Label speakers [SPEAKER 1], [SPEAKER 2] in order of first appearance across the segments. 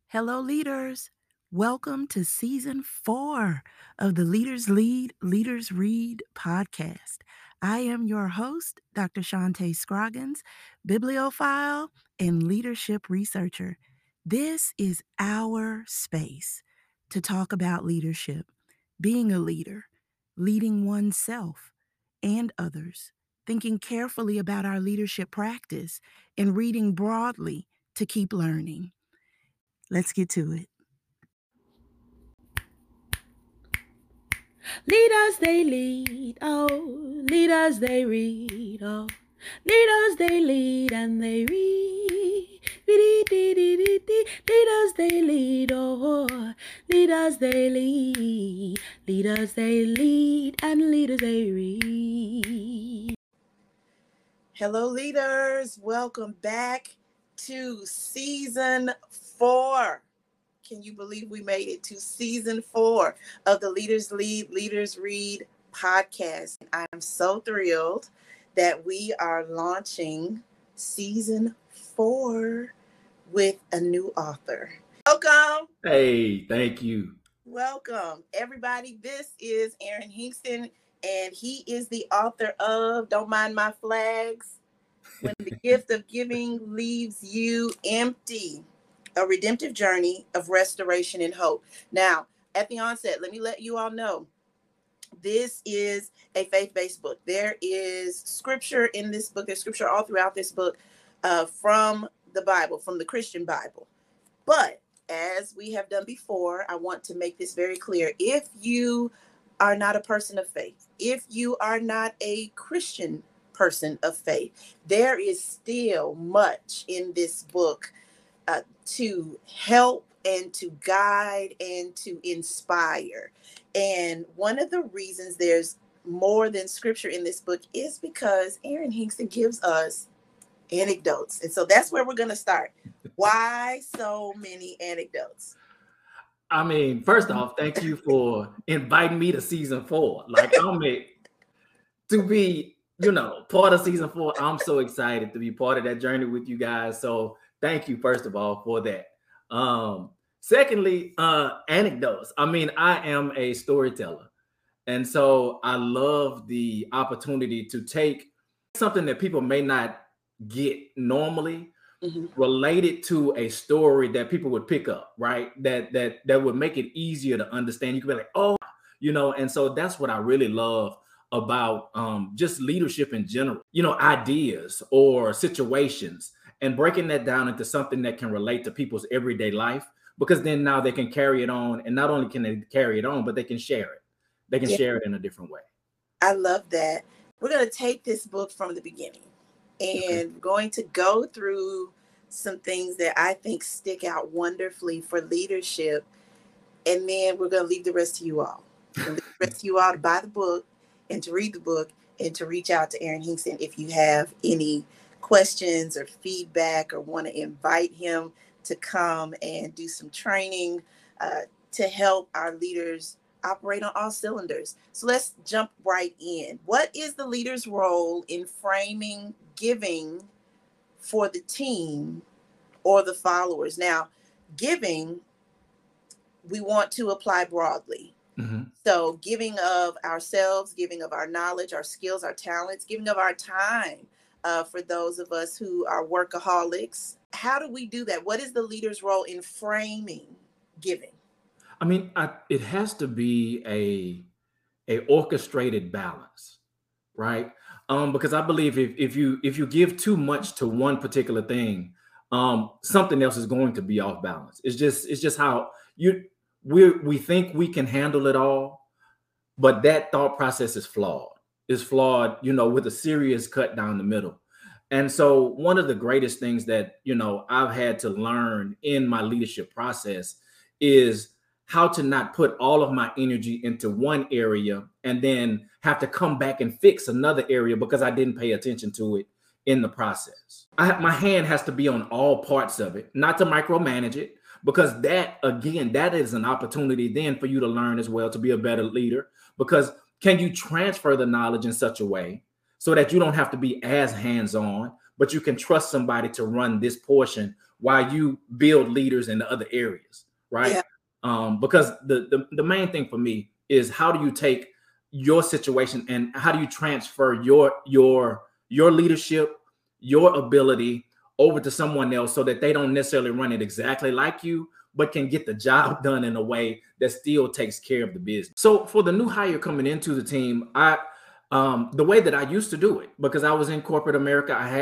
[SPEAKER 1] Hello, leaders. Welcome to season 4 of the Leaders Lead, Leaders Read podcast. I am your host, Dr. Shantae Scroggins, bibliophile and leadership researcher. This is our space to talk about leadership, being a leader, leading oneself and others, thinking carefully about our leadership practice, and reading broadly to keep learning. Let's get to it.
[SPEAKER 2] Leaders they lead, oh, leaders they read, oh, leaders they lead and they read. Leaders they lead, oh, leaders they lead, leaders they lead and leaders they read.
[SPEAKER 1] Hello, leaders. Welcome back to season 4. Can you believe we made it to season 4 of the Leaders Lead, Leaders Read podcast? I'm so thrilled that we are launching season 4 with a new author. Welcome.
[SPEAKER 3] Hey, thank you.
[SPEAKER 1] Welcome, everybody. This is Aaron Hingston, and he is the author of Don't Mind My Flags, When the Gift of Giving Leaves You Empty, a redemptive journey of restoration and hope. Now, at the onset, let me let you all know, this is a faith-based book. There is scripture in this book. There's scripture all throughout this book from the Bible, from the Christian Bible. But as we have done before, I want to make this very clear. If you are not a person of faith, if you are not a Christian person of faith, there is still much in this book to help and to guide and to inspire. And one of the reasons there's more than scripture in this book is because Aaron Hingston gives us anecdotes. And so that's where we're going to start. Why so many anecdotes?
[SPEAKER 3] I mean, first off, thank you for inviting me to season 4. Like, to be, part of season 4. I'm so excited to be part of that journey with you guys. So thank you, first of all, for that. Secondly, anecdotes. I mean, I am a storyteller. And so I love the opportunity to take something that people may not get normally, related to a story that people would pick up, right? That would make it easier to understand. You could be like, oh, and so that's what I really love about just leadership in general, ideas or situations, and breaking that down into something that can relate to people's everyday life, because then now they can carry it on. And not only can they carry it on, but they can share it. They can share it in a different way.
[SPEAKER 1] I love that. We're going to take this book from the beginning. And we're going to go through some things that I think stick out wonderfully for leadership. And then we're going to leave the rest to you all. Leave the rest to you all to buy the book and to read the book and to reach out to Aaron Hingston if you have any questions or feedback or want to invite him to come and do some training to help our leaders operate on all cylinders. So let's jump right in. What is the leader's role in framing giving for the team or the followers? Now, giving, we want to apply broadly. So giving of ourselves, giving of our knowledge, our skills, our talents, giving of our time for those of us who are workaholics. How do we do that? What is the leader's role in framing giving?
[SPEAKER 3] I mean, it has to be a orchestrated balance, right? Because I believe if you give too much to one particular thing, something else is going to be off balance. It's just how we think we can handle it all, but that thought process is flawed. It's flawed, with a serious cut down the middle. And so one of the greatest things that I've had to learn in my leadership process is how to not put all of my energy into one area and then have to come back and fix another area because I didn't pay attention to it in the process. My hand has to be on all parts of it, not to micromanage it, because that is an opportunity then for you to learn as well, to be a better leader. Because can you transfer the knowledge in such a way so that you don't have to be as hands-on, but you can trust somebody to run this portion while you build leaders in the other areas, right?
[SPEAKER 1] Yeah.
[SPEAKER 3] Because the main thing for me is, how do you take your situation and how do you transfer your leadership, your ability over to someone else so that they don't necessarily run it exactly like you, but can get the job done in a way that still takes care of the business. So for the new hire coming into the team, the way that I used to do it, because I was in corporate America, I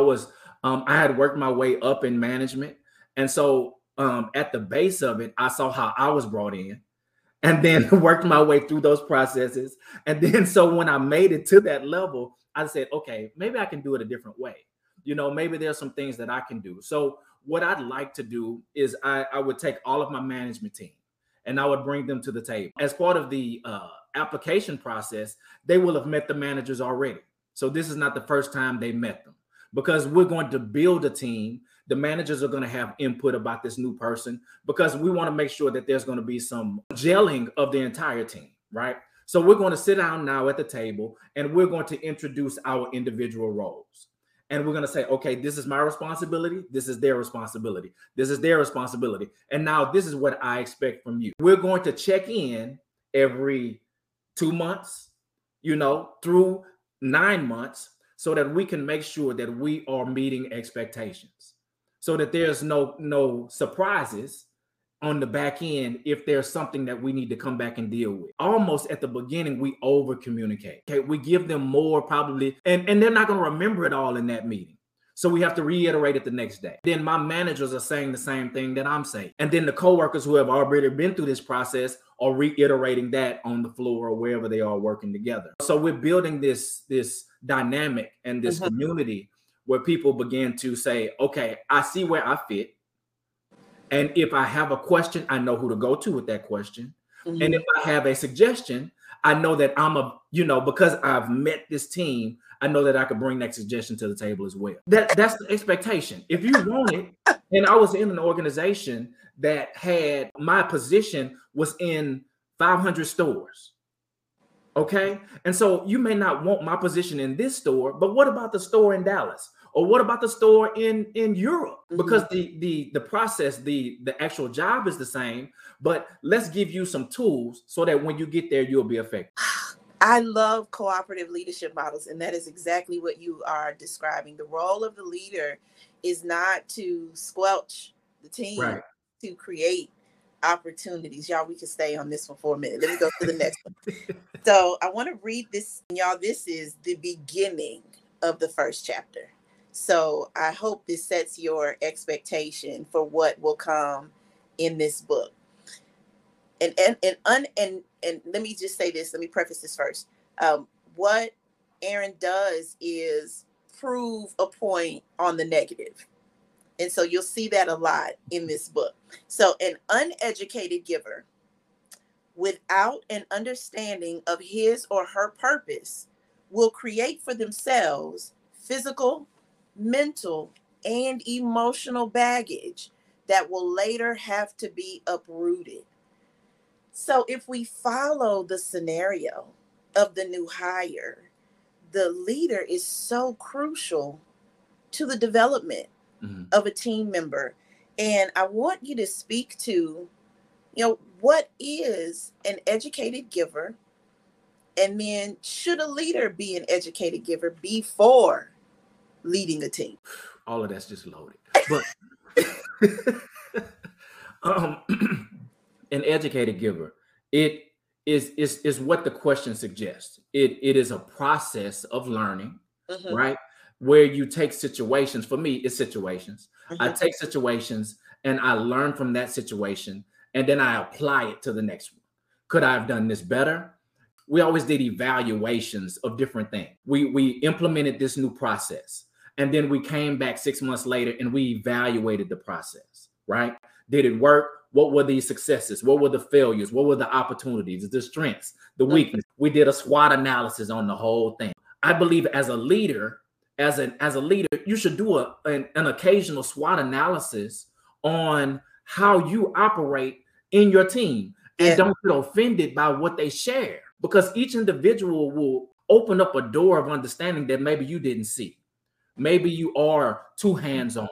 [SPEAKER 3] had worked my way up in management. And so at the base of it, I saw how I was brought in, and then worked my way through those processes. And then so when I made it to that level, I said, okay, maybe I can do it a different way. Maybe there's some things that I can do. So what I'd like to do is I would take all of my management team and I would bring them to the table. As part of the application process, they will have met the managers already. So this is not the first time they met them, because we're going to build a team. The managers are going to have input about this new person, because we want to make sure that there's going to be some gelling of the entire team, right? So we're going to sit down now at the table and we're going to introduce our individual roles. And we're going to say, okay, this is my responsibility. This is their responsibility. This is their responsibility. And now this is what I expect from you. We're going to check in every 2 months, through 9 months, so that we can make sure that we are meeting expectations, so that there's no surprises on the back end if there's something that we need to come back and deal with. Almost at the beginning, we over communicate. Okay, we give them more probably, and they're not going to remember it all in that meeting. So we have to reiterate it the next day. Then my managers are saying the same thing that I'm saying. And then the coworkers who have already been through this process are reiterating that on the floor or wherever they are working together. So we're building this dynamic and this community where people begin to say, okay, I see where I fit. And if I have a question, I know who to go to with that question. And if I have a suggestion, I know that because I've met this team, I know that I could bring that suggestion to the table as well. That's the expectation. If you want it, and I was in an organization that had, my position was in 500 stores. Okay. And so you may not want my position in this store, but what about the store in Dallas? Or what about the store in Europe? Because the process, the actual job is the same, but let's give you some tools so that when you get there, you'll be effective.
[SPEAKER 1] I love cooperative leadership models, and that is exactly what you are describing. The role of the leader is not to squelch the team, right, to create opportunities. Y'all, we can stay on this one for a minute. Let me go to the next one. So I want to read this. Y'all, this is the beginning of the first chapter. So I hope this sets your expectation for what will come in this book. And let me just say this. Let me preface this first. What Aaron does is prove a point on the negative. And so you'll see that a lot in this book. So an uneducated giver without an understanding of his or her purpose will create for themselves physical, mental, and emotional baggage that will later have to be uprooted. So if we follow the scenario of the new hire, the leader is so crucial to the development of a team member. And I want you to speak to, what is an educated giver? And then should a leader be an educated giver before leading a team?
[SPEAKER 3] All of that's just loaded. But an educated giver, it is what the question suggests. It is a process of learning, right? Where you take situations. For me, it's situations. I take situations and I learn from that situation, and then I apply it to the next one. Could I have done this better? We always did evaluations of different things. We implemented this new process, and then we came back 6 months later and we evaluated the process, right? Did it work? What were the successes? What were the failures? What were the opportunities, the strengths, the weakness? We did a SWOT analysis on the whole thing. I believe as a leader, you should do an occasional SWOT analysis on how you operate in your team, and don't get offended by what they share, because each individual will open up a door of understanding that maybe you didn't see. Maybe you are too hands-on.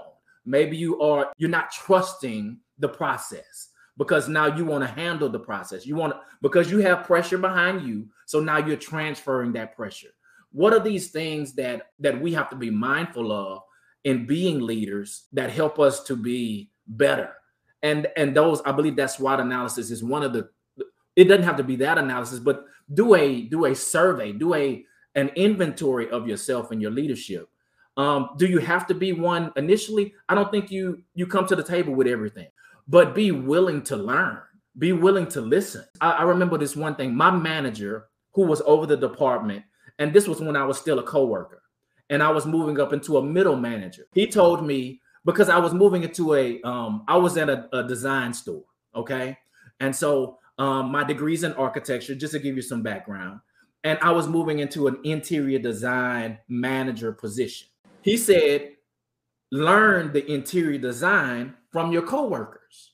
[SPEAKER 3] Maybe you're not trusting the process because now you want to handle the process. Because you have pressure behind you. So now you're transferring that pressure. What are these things that we have to be mindful of in being leaders that help us to be better? And those, I believe that SWOT analysis is one of the, it doesn't have to be that analysis, but do a survey, do an inventory of yourself and your leadership. Do you have to be one initially? I don't think you come to the table with everything, but be willing to learn, be willing to listen. I remember this one thing, my manager who was over the department, and this was when I was still a coworker and I was moving up into a middle manager. He told me, because I was moving into I was at a design store. Okay. And so my degree's in architecture, just to give you some background. And I was moving into an interior design manager position. He said, learn the interior design from your coworkers,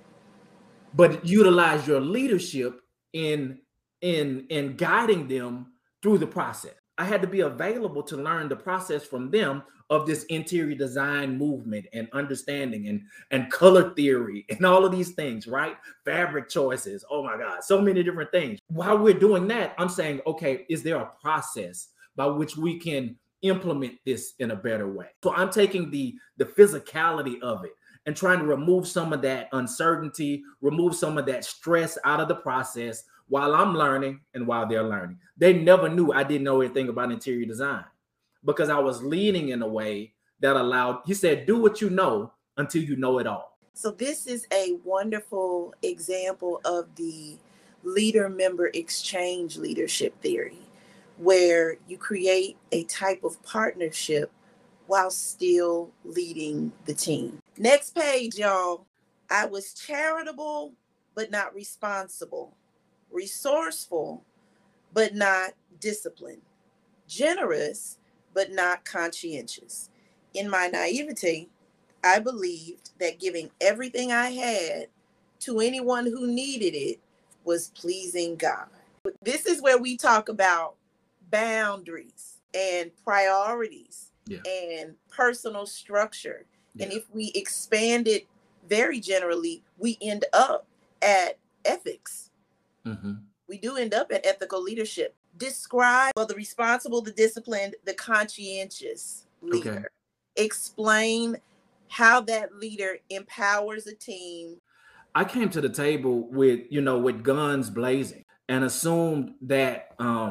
[SPEAKER 3] but utilize your leadership in guiding them through the process. I had to be available to learn the process from them of this interior design movement and understanding and color theory and all of these things, right? Fabric choices. Oh my God, so many different things. While we're doing that, I'm saying, okay, is there a process by which we can implement this in a better way? So I'm taking the physicality of it and trying to remove some of that uncertainty, remove some of that stress out of the process while I'm learning and while they're learning. They never knew I didn't know anything about interior design because I was leading in a way that allowed, he said, do what you know until you know it all.
[SPEAKER 1] So this is a wonderful example of the leader-member exchange leadership theory, where you create a type of partnership while still leading the team. Next page, y'all. I was charitable, but not responsible. Resourceful, but not disciplined. Generous, but not conscientious. In my naivety, I believed that giving everything I had to anyone who needed it was pleasing God. This is where we talk about boundaries and priorities and personal structure. Yeah. And if we expand it very generally, we end up at ethics. Mm-hmm. We do end up at ethical leadership. Describe the responsible, the disciplined, the conscientious leader. Okay. Explain how that leader empowers a team.
[SPEAKER 3] I came to the table with guns blazing and assumed that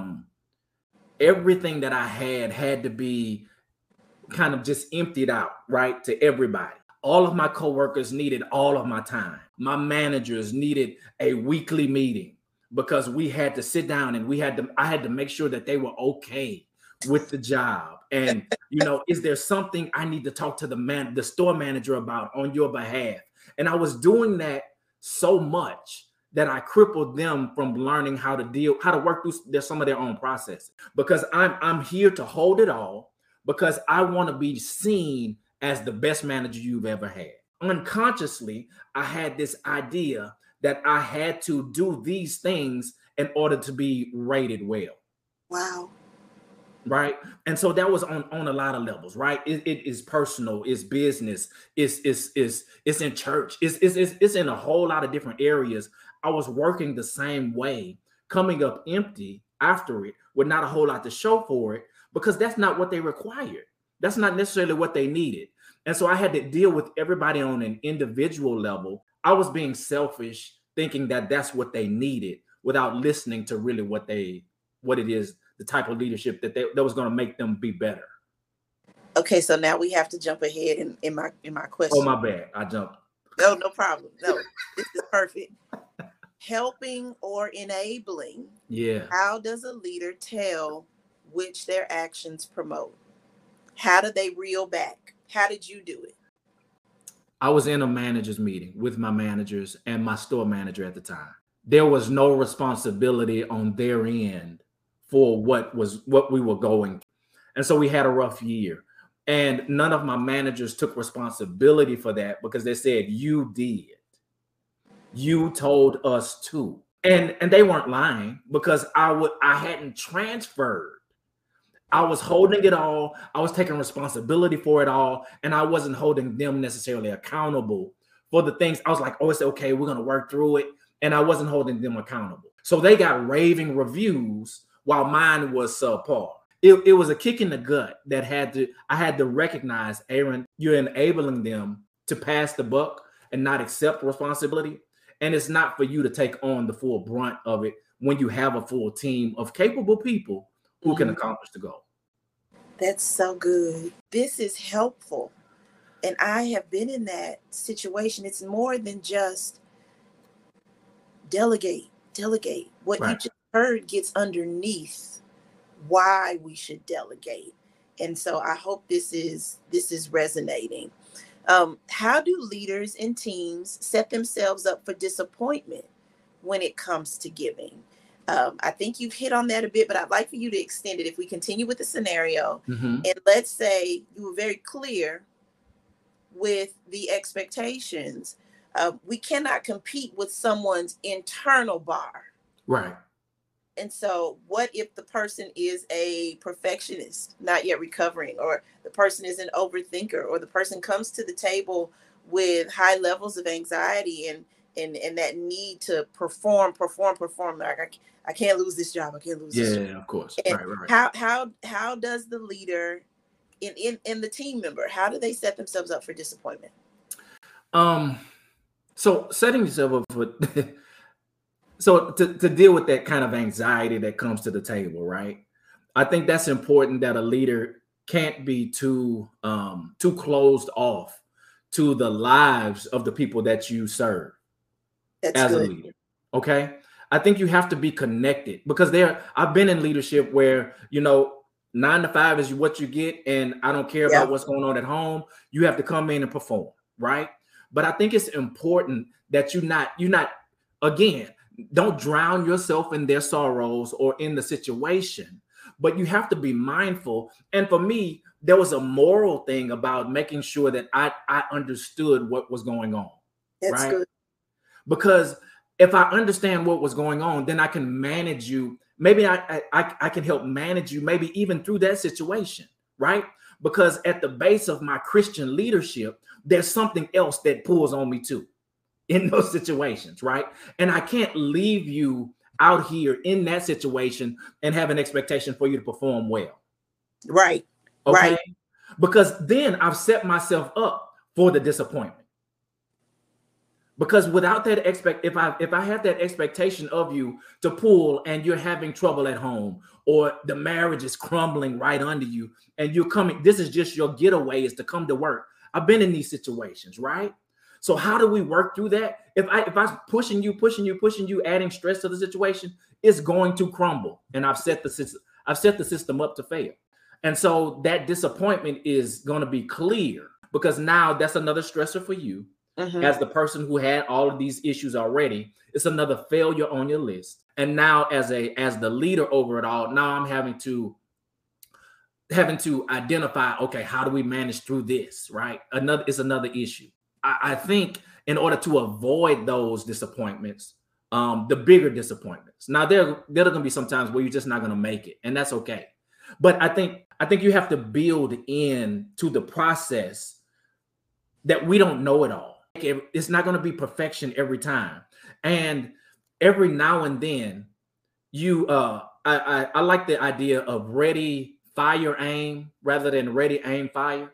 [SPEAKER 3] everything that I had to be kind of just emptied out, right, to everybody. All of my coworkers needed all of my time. My managers needed a weekly meeting because we had to sit down and I had to make sure that they were okay with the job. And, is there something I need to talk to the store manager about on your behalf? And I was doing that so much that I crippled them from learning how to work through some of their own processes, because I'm here to hold it all because I want to be seen as the best manager you've ever had. Unconsciously, I had this idea that I had to do these things in order to be rated well.
[SPEAKER 1] Wow.
[SPEAKER 3] Right. And so that was on a lot of levels, right? It is personal, it's business, it's in church, it's in a whole lot of different areas. I was working the same way, coming up empty after it with not a whole lot to show for it, because that's not what they required. That's not necessarily what they needed. And so I had to deal with everybody on an individual level. I was being selfish, thinking that that's what they needed without listening to really what it is, the type of leadership that was going to make them be better.
[SPEAKER 1] Okay, so now we have to jump ahead in my question.
[SPEAKER 3] Oh, my bad. I jumped.
[SPEAKER 1] No problem. No, this is perfect. Helping or enabling.
[SPEAKER 3] Yeah.
[SPEAKER 1] How does a leader tell which their actions promote? How do they reel back? How did you do it?
[SPEAKER 3] I was in a manager's meeting with my managers and my store manager at the time. There was no responsibility on their end for what we were going through. And so we had a rough year. And none of my managers took responsibility for that because they said, you did. You told us to. And they weren't lying, because I hadn't transferred I was holding it all. I was taking responsibility for it all. And I wasn't holding them necessarily accountable for the things. I was like, oh, it's okay. We're going to work through it. And I wasn't holding them accountable. So they got raving reviews while mine was subpar. It was a kick in the gut that I had to recognize, Aaron, you're enabling them to pass the buck and not accept responsibility. And it's not for you to take on the full brunt of it when you have a full team of capable people who can accomplish the goal.
[SPEAKER 1] That's so good. This is helpful. And I have been in that situation. It's more than just delegate. What you just heard gets underneath why we should delegate. And so I hope this is resonating. How do leaders and teams set themselves up for disappointment when it comes to giving? I think you've hit on that a bit, but I'd like for you to extend it. If we continue with the scenario, and let's say you were very clear with the expectations, we cannot compete with someone's internal bar.
[SPEAKER 3] Right.
[SPEAKER 1] And so what if the person is a perfectionist, not yet recovering, or the person is an overthinker, or the person comes to the table with high levels of anxiety and that need to perform. Like, I can't lose this job. I can't lose this job.
[SPEAKER 3] Yeah, of course.
[SPEAKER 1] And
[SPEAKER 3] Right.
[SPEAKER 1] How does the leader in the team member, how do they set themselves up for disappointment?
[SPEAKER 3] So setting yourself up for so to deal with that kind of anxiety that comes to the table, right? I think that's important, that a leader can't be too closed off to the lives of the people that you serve. That's as good. A leader. Okay. I think you have to be connected, because I've been in leadership where, 9 to 5 is what you get, and I don't care about what's going on at home. You have to come in and perform, right? But I think it's important that you're not, again, don't drown yourself in their sorrows or in the situation, but you have to be mindful. And for me, there was a moral thing about making sure that I understood what was going on. That's right? Good. Because if I understand what was going on, then I can manage you. Maybe I can help manage you, maybe even through that situation, right? Because at the base of my Christian leadership, there's something else that pulls on me too in those situations, right? And I can't leave you out here in that situation and have an expectation for you to perform well.
[SPEAKER 1] Right.
[SPEAKER 3] Okay.
[SPEAKER 1] Right.
[SPEAKER 3] Because then I've set myself up for the disappointment. Because without that if I have that expectation of you to pull and you're having trouble at home, or the marriage is crumbling right under you and you're coming, this is just your getaway, is to come to work. I've been in these situations, right? So how do we work through that? If I'm pushing you, adding stress to the situation, it's going to crumble. And I've set the system up to fail. And so that disappointment is going to be clear, because now that's another stressor for you. As the person who had all of these issues already, it's another failure on your list. And now as the leader over it all, now I'm having to identify, okay, how do we manage through this, right? It's another issue. I think in order to avoid those disappointments, the bigger disappointments. Now there are going to be some times where you're just not going to make it, and that's okay. But I think you have to build in to the process that we don't know it all. It's not going to be perfection every time. And every now and then I like the idea of ready, fire, aim, rather than ready, aim, fire.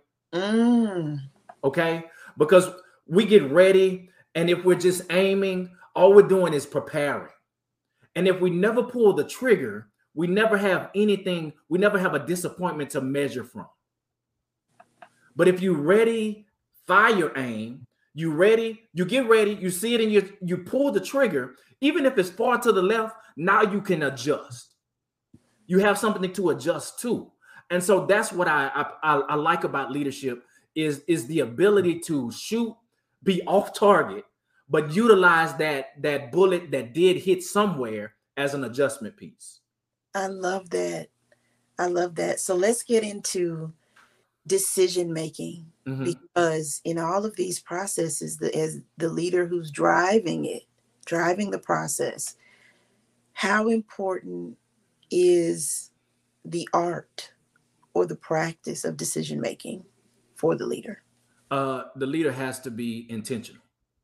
[SPEAKER 3] Okay. Because we get ready, and if we're just aiming, all we're doing is preparing. And if we never pull the trigger, we never have anything, we never have a disappointment to measure from. But if you ready, fire, aim, you ready, you get ready, you see it, and you pull the trigger, even if it's far to the left, now you can adjust. You have something to adjust to. And so that's what I like about leadership is the ability to shoot, be off target, but utilize that bullet that did hit somewhere as an adjustment piece.
[SPEAKER 1] I love that. So let's get into decision making, because in all of these processes, as the leader who's driving the process, how important is the art or the practice of decision making for the leader?
[SPEAKER 3] The leader has to be intentional.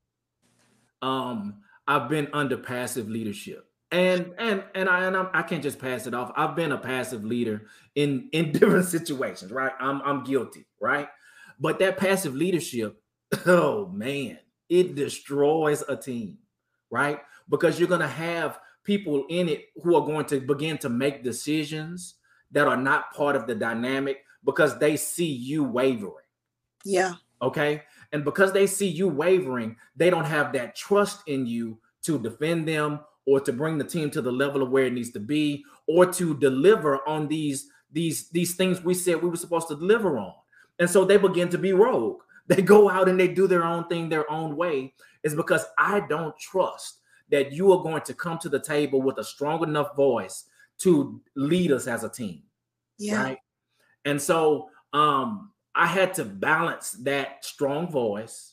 [SPEAKER 3] I've been under passive leadership, and I can't just pass it off. I've been a passive leader in different situations, right? I'm guilty, right? But that passive leadership, oh man, it destroys a team, right? Because you're going to have people in it who are going to begin to make decisions that are not part of the dynamic because they see you wavering.
[SPEAKER 1] Yeah.
[SPEAKER 3] Okay. And because they see you wavering, they don't have that trust in you to defend them or to bring the team to the level of where it needs to be, or to deliver on these things we said we were supposed to deliver on. And so they begin to be rogue. They go out and they do their own thing their own way. It's because I don't trust that you are going to come to the table with a strong enough voice to lead us as a team.
[SPEAKER 1] Yeah.
[SPEAKER 3] Right. And so I had to balance that strong voice.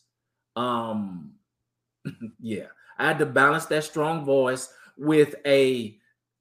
[SPEAKER 3] Yeah, I had to balance that strong voice with a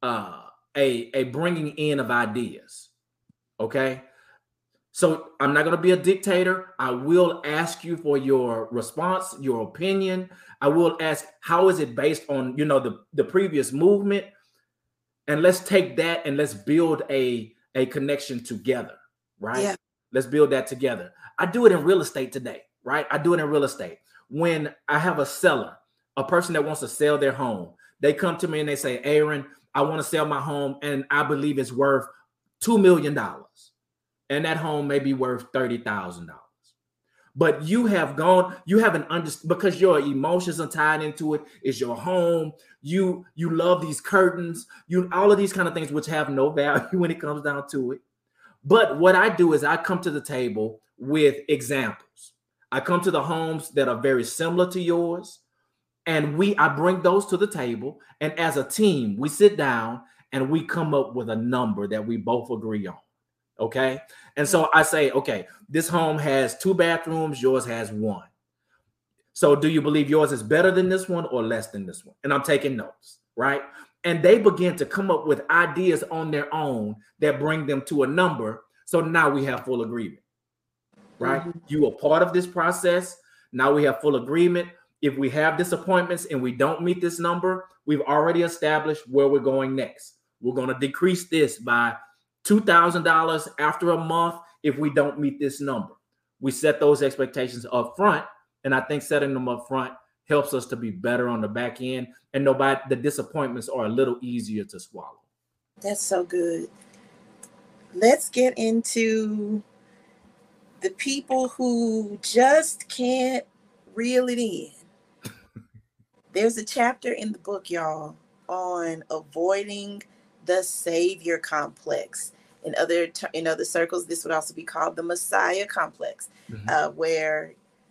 [SPEAKER 3] bringing in of ideas. Okay. So I'm not going to be a dictator. I will ask you for your response, your opinion. I will ask, how is it based on, the previous movement? And let's take that and let's build a connection together, right?
[SPEAKER 1] Yeah.
[SPEAKER 3] Let's build that together. I do it in real estate today, right? I do it in real estate. When I have a seller, a person that wants to sell their home, they come to me and they say, Aaron, I want to sell my home and I believe it's worth $2 million. And that home may be worth $30,000. But you haven't understood, because your emotions are tied into it. It's your home. You love these curtains, all of these kind of things, which have no value when it comes down to it. But what I do is I come to the table with examples. I come to the homes that are very similar to yours, and I bring those to the table. And as a team, we sit down and we come up with a number that we both agree on. Okay. And so I say, okay, this home has 2 bathrooms, yours has 1. So do you believe yours is better than this one or less than this one? And I'm taking notes, right? And they begin to come up with ideas on their own that bring them to a number. So now we have full agreement, right? Mm-hmm. You are part of this process. Now we have full agreement. If we have disappointments and we don't meet this number, we've already established where we're going next. We're going to decrease this by $2,000 after a month if we don't meet this number. We set those expectations up front, and I think setting them up front helps us to be better on the back end, and the disappointments are a little easier to swallow.
[SPEAKER 1] That's so good. Let's get into the people who just can't reel it in. There's a chapter in the book, y'all, on avoiding the savior complex. In other circles, this would also be called the Messiah complex, where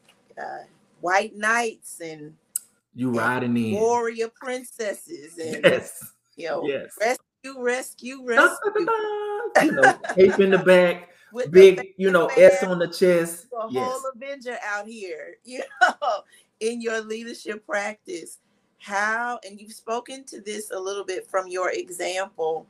[SPEAKER 1] white knights and
[SPEAKER 3] riding in
[SPEAKER 1] warrior princesses and rescue
[SPEAKER 3] tape in the back, with big S on the chest,
[SPEAKER 1] a whole Avenger out here, in your leadership practice. How, and you've spoken to this a little bit from your example,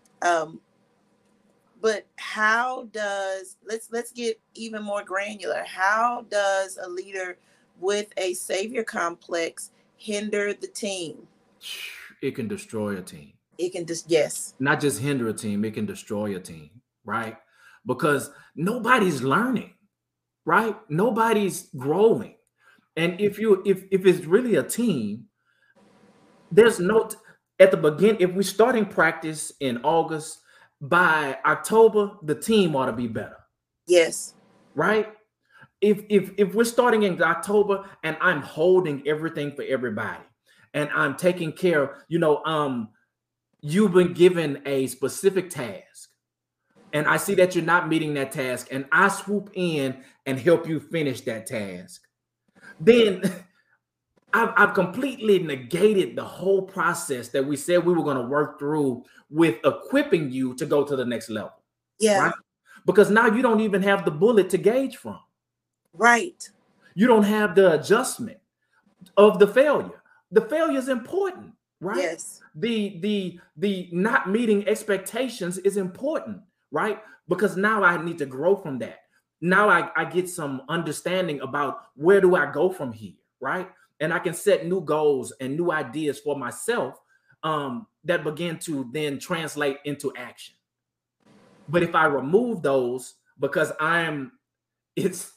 [SPEAKER 1] but how does, let's get even more granular. How does a leader with a savior complex hinder the team?
[SPEAKER 3] It can destroy a team.
[SPEAKER 1] It can just,
[SPEAKER 3] not just hinder a team, it can destroy a team, right? Because nobody's learning, right? Nobody's growing. And if it's really a team, there's at the beginning, if we're starting practice in August, by October, the team ought to be better.
[SPEAKER 1] Yes.
[SPEAKER 3] Right? If we're starting in October and I'm holding everything for everybody and I'm taking care of, you've been given a specific task and I see that you're not meeting that task and I swoop in and help you finish that task, then I've completely negated the whole process that we said we were going to work through with equipping you to go to the next level.
[SPEAKER 1] Yeah.
[SPEAKER 3] Right? Because now you don't even have the bullet to gauge from.
[SPEAKER 1] Right.
[SPEAKER 3] You don't have the adjustment of the failure. The failure is important, right?
[SPEAKER 1] Yes.
[SPEAKER 3] The not meeting expectations is important, right? Because now I need to grow from that. Now I get some understanding about where do I go from here, right? And I can set new goals and new ideas for myself that begin to then translate into action. But if I remove those because it's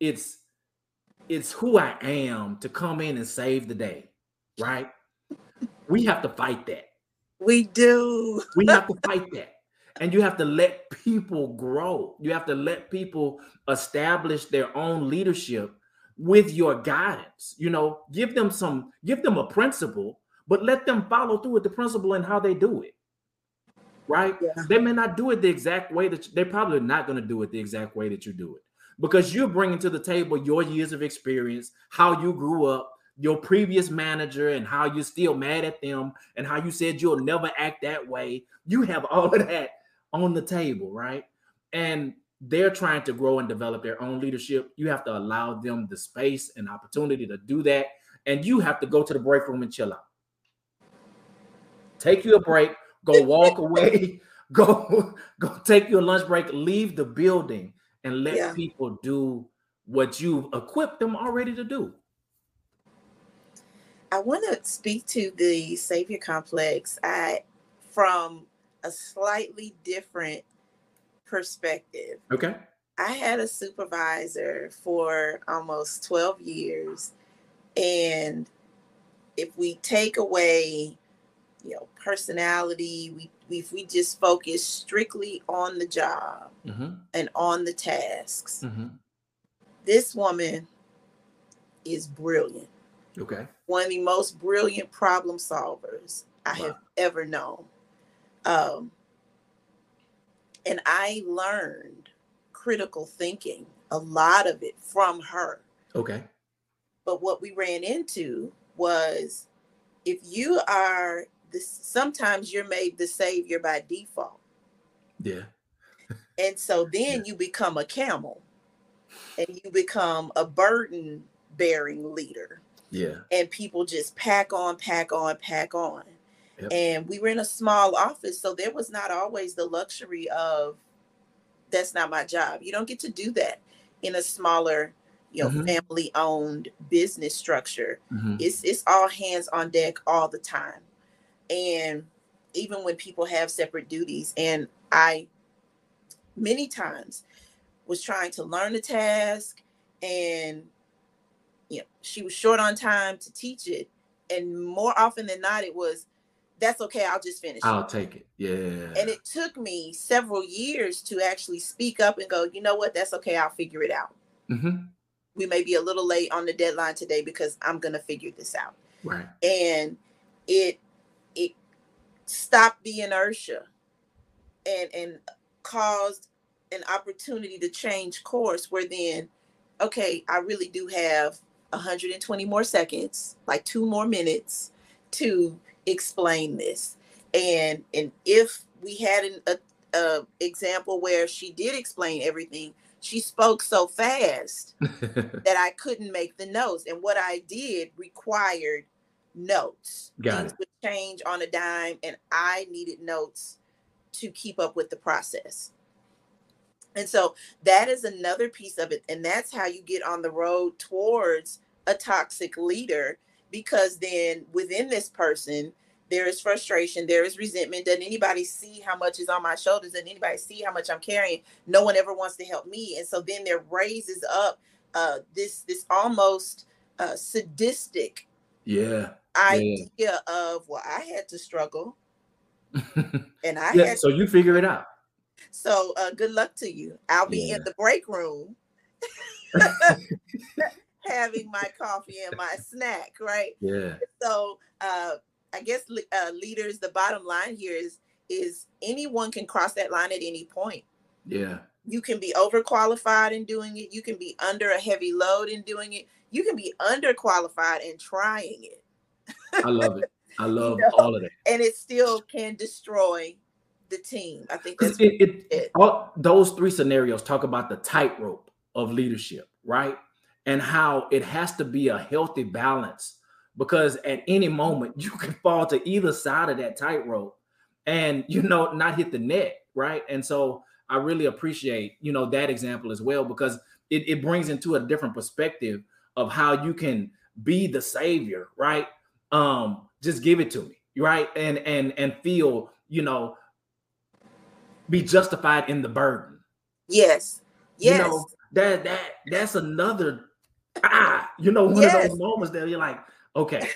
[SPEAKER 3] who I am to come in and save the day, right? We have to fight that.
[SPEAKER 1] We do.
[SPEAKER 3] We have to fight that. And you have to let people grow. You have to let people establish their own leadership with your guidance. You know, give them a principle, but let them follow through with the principle and how they do it. Right? Yeah. They may not do it the exact way they're probably not going to do it the exact way that you do it, because you're bringing to the table your years of experience, how you grew up, your previous manager, and how you're still mad at them, and how you said you'll never act that way. You have all of that on the table, right? And they're trying to grow and develop their own leadership. You have to allow them the space and opportunity to do that. And you have to go to the break room and chill out. Take you a break, go walk away, go take your lunch break, leave the building, and let people do what you've equipped them already to do.
[SPEAKER 1] I want to speak to the Savior Complex from a slightly different perspective.
[SPEAKER 3] Okay.
[SPEAKER 1] I had a supervisor for almost 12 years. And if we take away, personality, if we just focus strictly on the job and on the tasks, this woman is brilliant.
[SPEAKER 3] Okay.
[SPEAKER 1] One of the most brilliant problem solvers I have ever known. And I learned critical thinking, a lot of it from her.
[SPEAKER 3] Okay.
[SPEAKER 1] But what we ran into was, if you are sometimes you're made the savior by default.
[SPEAKER 3] Yeah.
[SPEAKER 1] And so then you become a camel and you become a burden bearing leader.
[SPEAKER 3] Yeah.
[SPEAKER 1] And people just pack on.
[SPEAKER 3] Yep.
[SPEAKER 1] And we were in a small office, so there was not always the luxury of, that's not my job. You don't get to do that in a smaller, family owned business structure. It's all hands on deck all the time. And even when people have separate duties, and I many times was trying to learn the task, and she was short on time to teach it, and more often than not it was, that's okay, I'll just finish it.
[SPEAKER 3] I'll take it. Yeah.
[SPEAKER 1] And it took me several years to actually speak up and go, you know what, that's okay, I'll figure it out. We may be a little late on the deadline today because I'm going to figure this out.
[SPEAKER 3] Right.
[SPEAKER 1] And it stopped the inertia and caused an opportunity to change course, where then, okay, I really do have 120 more seconds, like 2 more minutes to explain this. And if we had an example where she did explain everything, she spoke so fast that I couldn't make the notes. And what I did required notes. Things would change on a dime, and I needed notes to keep up with the process. And so that is another piece of it. And that's how you get on the road towards a toxic leader, because then within this person, there is frustration, there is resentment. Doesn't anybody see how much is on my shoulders? Doesn't anybody see how much I'm carrying? No one ever wants to help me. And so then there raises up this almost sadistic idea of, well, I had to struggle. And I had
[SPEAKER 3] so you figure it out.
[SPEAKER 1] So good luck to you. I'll be in the break room having my coffee and my snack, right?
[SPEAKER 3] Yeah.
[SPEAKER 1] So I guess leaders, the bottom line here is anyone can cross that line at any point.
[SPEAKER 3] Yeah.
[SPEAKER 1] You can be overqualified in doing it. You can be under a heavy load in doing it. You can be underqualified and trying it.
[SPEAKER 3] I love it. I love all of that.
[SPEAKER 1] And it still can destroy the team. I think that's
[SPEAKER 3] all those 3 scenarios talk about the tightrope of leadership, right? And how it has to be a healthy balance, because at any moment you can fall to either side of that tightrope and not hit the net, right? And so I really appreciate, that example as well, because it brings into a different perspective of how you can be the savior, right? Just give it to me, right? And feel, be justified in the burden.
[SPEAKER 1] Yes. Yes.
[SPEAKER 3] That's another one of those moments that you're like, okay.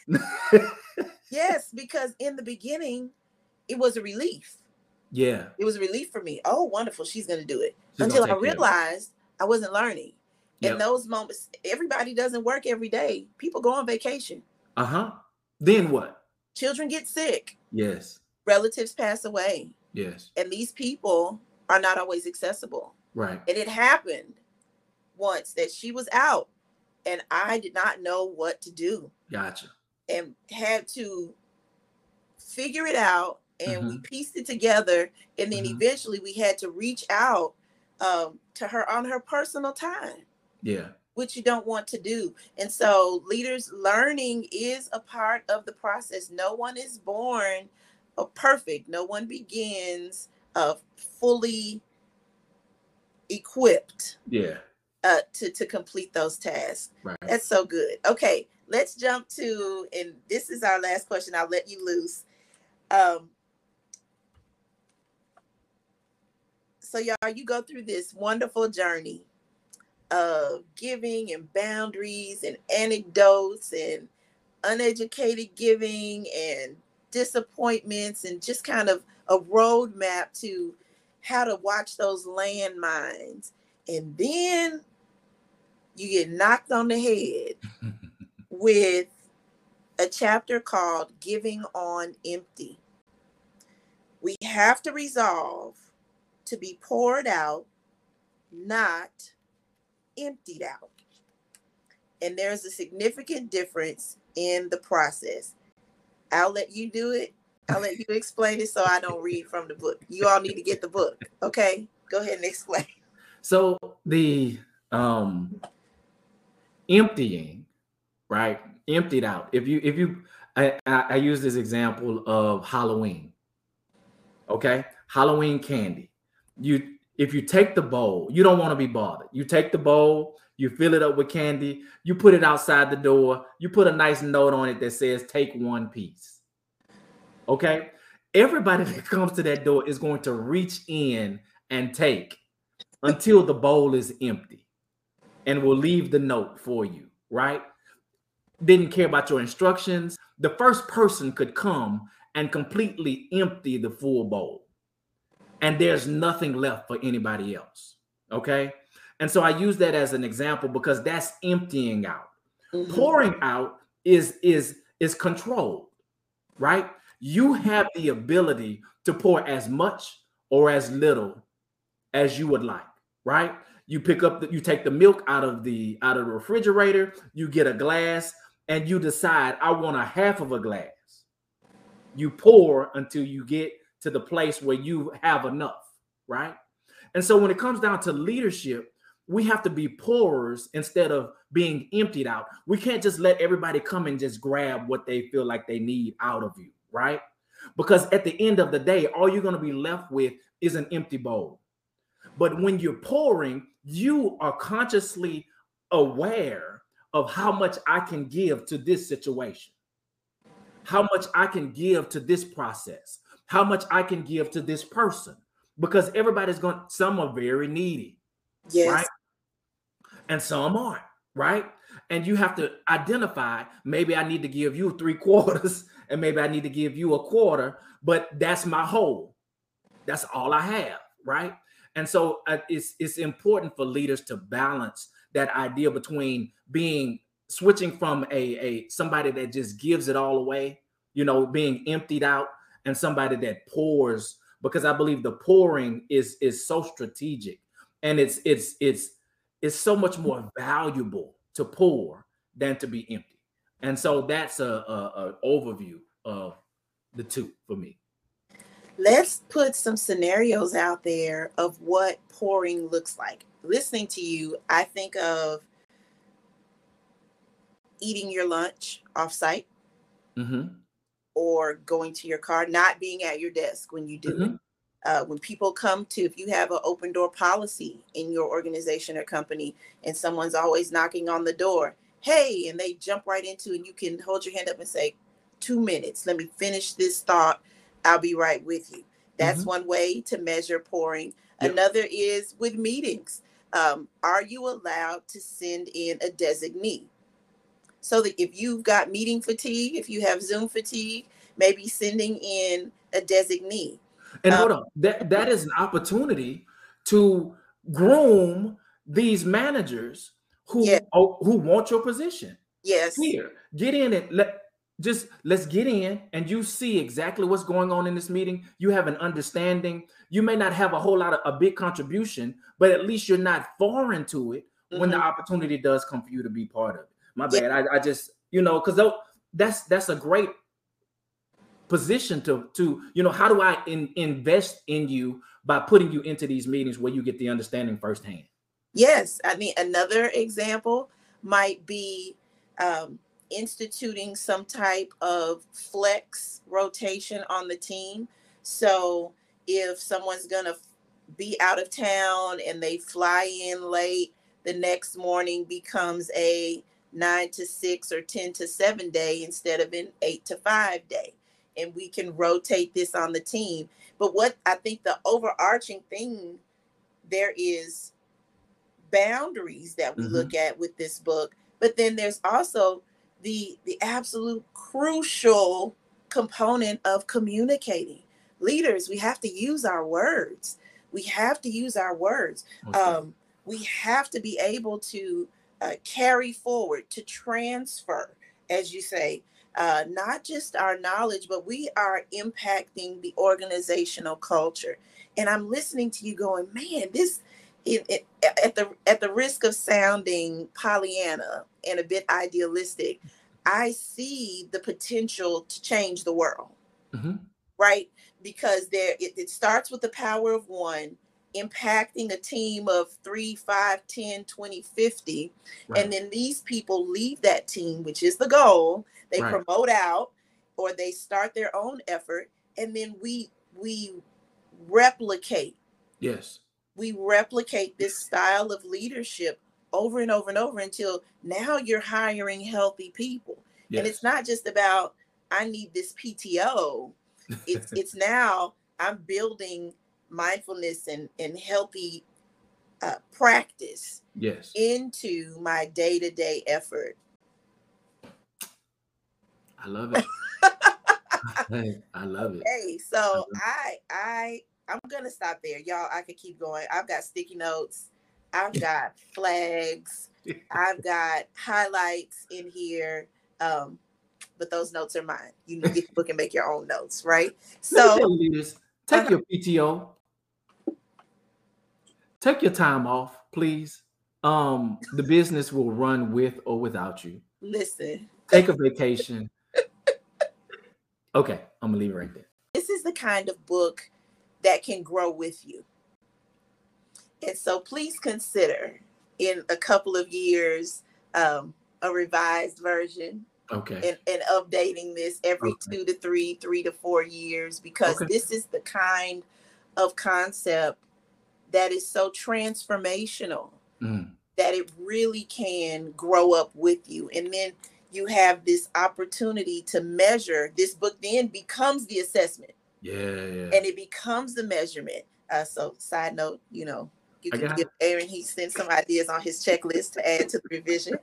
[SPEAKER 1] Yes, because in the beginning, it was a relief.
[SPEAKER 3] Yeah.
[SPEAKER 1] It was a relief for me. Oh, wonderful. She's going to do it. Until I realized I wasn't learning. In those moments, everybody doesn't work every day. People go on vacation.
[SPEAKER 3] Then what?
[SPEAKER 1] Children get sick.
[SPEAKER 3] Yes.
[SPEAKER 1] Relatives pass away.
[SPEAKER 3] Yes.
[SPEAKER 1] And these people are not always accessible.
[SPEAKER 3] Right.
[SPEAKER 1] And it happened once that she was out and I did not know what to do.
[SPEAKER 3] Gotcha.
[SPEAKER 1] And had to figure it out, and we pieced it together, and then eventually we had to reach out to her on her personal time.
[SPEAKER 3] Yeah.
[SPEAKER 1] Which you don't want to do. And so leaders learning is a part of the process. No one is born perfect. No one begins fully equipped.
[SPEAKER 3] Yeah.
[SPEAKER 1] To complete those tasks.
[SPEAKER 3] Right.
[SPEAKER 1] That's so good. Okay, let's jump to, and this is our last question. I'll let you loose. So y'all, you go through this wonderful journey of giving and boundaries and anecdotes and uneducated giving and disappointments and just kind of a roadmap to how to watch those landmines. And then you get knocked on the head with a chapter called Giving on Empty. We have to resolve to be poured out, not emptied out. And there's a significant difference in the process. I'll let you do it. I'll let you explain it so I don't read from the book. You all need to get the book. Okay, go ahead and explain.
[SPEAKER 3] So the emptying, right? Emptied out. I use this example of Halloween. Okay, Halloween candy. If you take the bowl, you don't want to be bothered. You take the bowl, you fill it up with candy, you put it outside the door, you put a nice note on it that says take one piece. Okay, everybody that comes to that door is going to reach in and take until the bowl is empty, and will leave the note for you, right? Didn't care about your instructions. The first person could come and completely empty the full bowl, and there's nothing left for anybody else, okay? And so I use that as an example because that's emptying out. Pouring out is controlled, right? You have the ability to pour as much or as little as you would like, right? You take the milk out of the refrigerator, you get a glass, and you decide, I want a half of a glass. You pour until you get to the place where you have enough, right? And so when it comes down to leadership, we have to be pourers instead of being emptied out. We can't just let everybody come and just grab what they feel like they need out of you, right? Because at the end of the day, all you're going to be left with is an empty bowl. But when you're pouring, you are consciously aware of how much I can give to this situation, how much I can give to this process, how much I can give to this person, because some are very needy, right? And some aren't, right? And you have to identify, maybe I need to give you 3/4 and maybe I need to give you 1/4, but that's my whole. That's all I have, right? And so it's important for leaders to balance that idea between switching from a somebody that just gives it all away, being emptied out, and somebody that pours, because I believe the pouring is so strategic, and it's so much more valuable to pour than to be empty. And so that's a overview of the two for me.
[SPEAKER 1] Let's put some scenarios out there of what pouring looks like. Listening to you, I think of eating your lunch off-site, or going to your car, not being at your desk when you do it. When people come to, if you have an open door policy in your organization or company, and someone's always knocking on the door, hey, and they jump right into, and you can hold your hand up and say, 2 minutes, let me finish this thought. I'll be right with you. That's one way to measure pouring. Yep. Another is with meetings. Are you allowed to send in a designee? So that if you've got meeting fatigue, if you have Zoom fatigue, maybe sending in a designee.
[SPEAKER 3] And hold on, that is an opportunity to groom these managers who want your position.
[SPEAKER 1] Yes.
[SPEAKER 3] Here, get in and let's get in, and you see exactly what's going on in this meeting. You have an understanding. You may not have a big contribution, but at least you're not foreign to it when the opportunity does come for you to be part of it. My bad. I just, because that's a great position to how do I invest in you by putting you into these meetings where you get the understanding firsthand.
[SPEAKER 1] Yes. I mean, another example might be instituting some type of flex rotation on the team. So if someone's going to be out of town and they fly in late, the next morning becomes a 9 to 6 or 10 to 7 day instead of an 8 to 5 day. And we can rotate this on the team. But what I think the overarching thing, there is boundaries that we look at with this book, but then there's also the absolute crucial component of communicating. Leaders, we have to use our words. We have to use our words. Okay. We have to be able to carry forward, to transfer, as you say, not just our knowledge, but we are impacting the organizational culture. And I'm listening to you going, man, this, at the risk of sounding Pollyanna and a bit idealistic, I see the potential to change the world, right? Because it starts with the power of one, impacting a team of 3, 5, 10, 20, 50. Right. And then these people leave that team, which is the goal. They promote out, or they start their own effort. And then we replicate.
[SPEAKER 3] Yes.
[SPEAKER 1] We replicate this style of leadership over and over and over until now you're hiring healthy people. Yes. And it's not just about, I need this PTO. It's now I'm building mindfulness and healthy practice into my day-to-day effort.
[SPEAKER 3] I love it. I love it.
[SPEAKER 1] Hey, so I'm gonna stop there, y'all. I could keep going. I've got sticky notes, I've got flags, I've got highlights in here. But those notes are mine. You can get the book and make your own notes, right? So
[SPEAKER 3] take your PTO. Take your time off, please. The business will run with or without you.
[SPEAKER 1] Listen.
[SPEAKER 3] Take a vacation. Okay, I'm gonna leave it right there.
[SPEAKER 1] This is the kind of book that can grow with you. And so please consider in a couple of years, a revised version.
[SPEAKER 3] Okay.
[SPEAKER 1] And updating this every 2 to 3 to 4 years, because this is the kind of concept that is so transformational that it really can grow up with you. And then you have this opportunity to measure. This book then becomes the assessment.
[SPEAKER 3] Yeah.
[SPEAKER 1] And it becomes the measurement. So side note, you can give Aaron Hingston some ideas on his checklist to add to the revision.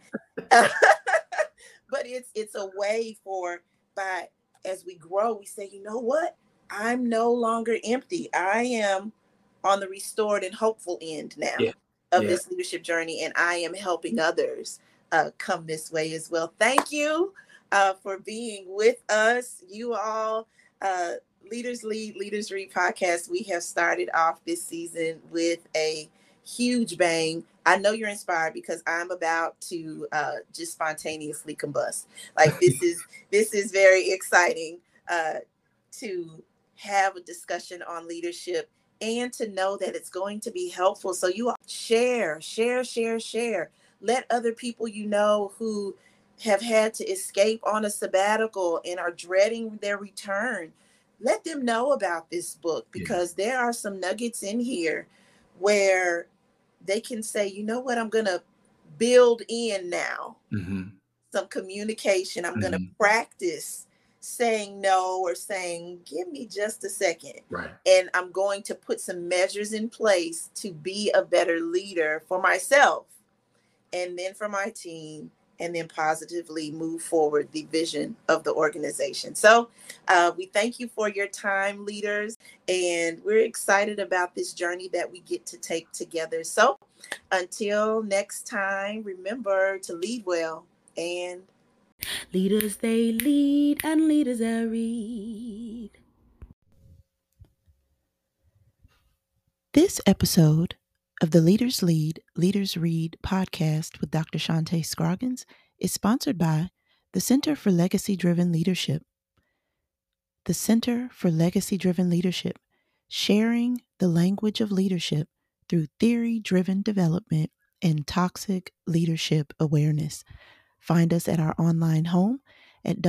[SPEAKER 1] But it's a way as we grow, we say, you know what? I'm no longer empty. I am on the restored and hopeful end now of this leadership journey, and I am helping others come this way as well. Thank you for being with us. You all, Leaders Lead, Leaders Read podcast. We have started off this season with a huge bang. I know you're inspired because I'm about to just spontaneously combust. Like this is very exciting to have a discussion on leadership and to know that it's going to be helpful. So you all share. Let other people who have had to escape on a sabbatical and are dreading their return let them know about this book, because there are some nuggets in here where they can say, you know what, I'm going to build in now some communication. I'm going to practice saying no, or saying, give me just a second.
[SPEAKER 3] Right.
[SPEAKER 1] And I'm going to put some measures in place to be a better leader for myself, and then for my team, and then positively move forward the vision of the organization. So we thank you for your time, leaders, and we're excited about this journey that we get to take together. So until next time, remember to lead well, and
[SPEAKER 2] leaders they lead and leaders they read. This episode of the Leaders Lead, Leaders Read podcast with Dr. Shante Scroggins is sponsored by the Center for Legacy-Driven Leadership. The Center for Legacy-Driven Leadership, sharing the language of leadership through theory-driven development and toxic leadership awareness. Find us at our online home at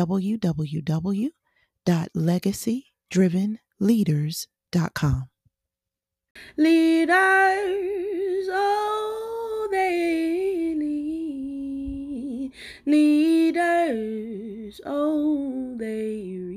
[SPEAKER 2] www.legacydrivenleaders.com. Leaders, oh, they lead. Leaders, oh, they